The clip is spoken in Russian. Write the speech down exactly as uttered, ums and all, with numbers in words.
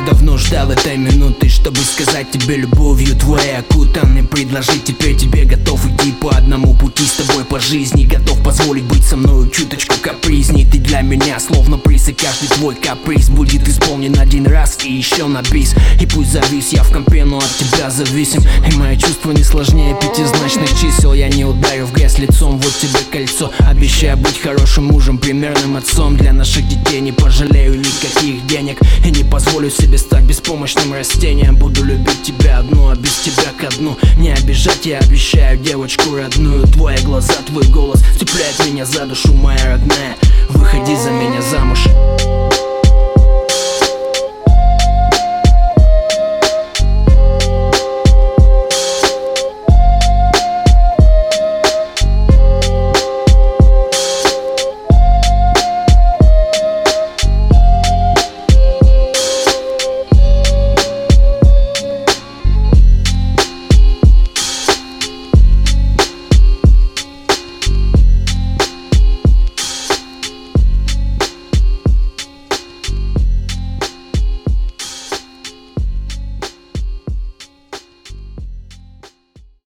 давно ждал этой минуты, чтобы сказать тебе любовью твоей окутанной, предложить теперь тебе готов идти по одному пути с тобой по жизни, готов позволить быть со мною чуточку капризней. Ты для меня словно приз, и каждый твой каприз будет исполнен один раз и еще на бис. И пусть завис я в компе, но от тебя зависим, и мои чувства не сложнее пятизначных чисел. Я не ударю в грязь лицом, вот тебе кольцо. Обещаю быть хорошим мужем, примерным отцом для наших детей. Не пожалею никаких денег и не позволю себе стать беспомощным растением. Буду любить тебя одну, а без тебя ко дну не обижать, я обещаю девочку родную. Твои глаза, твой голос цепляет меня за душу, моя родная. Выходи за меня замуж.